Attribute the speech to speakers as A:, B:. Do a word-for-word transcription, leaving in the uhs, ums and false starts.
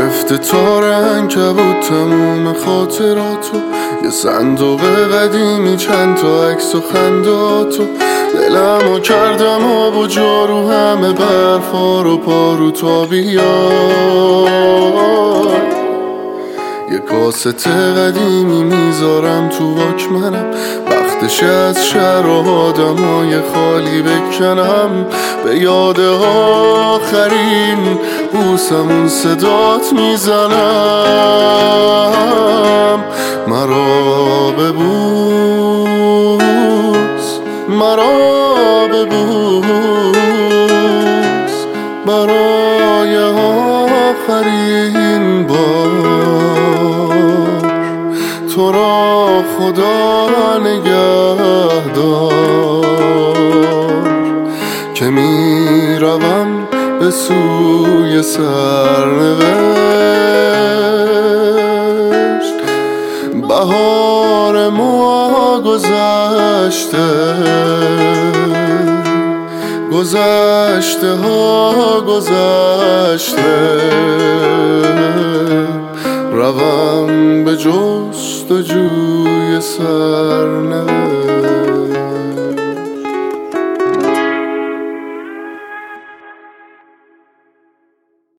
A: گرفته تار عنکبوت تموم خاطراتو، یه صندوق قدیمی چند تا عکس و خنداتو. دلمو کردم آب و جارو، همه برفا رو پارو تا بیای. یه کاست قدیمی میذارم تو واکمنم، وقتش از شهر و آدمای خالی بکنم. به یاد آخرین بوسمون صدات میزنم. مرا ببوس، مرا ببوس، برای آخرین بار. تو را خدا نگهدار که می روم به سوی سرنوشت. بهار ما گذشته، گذشته ها گذشته. روم به جستجوی سرنوشت.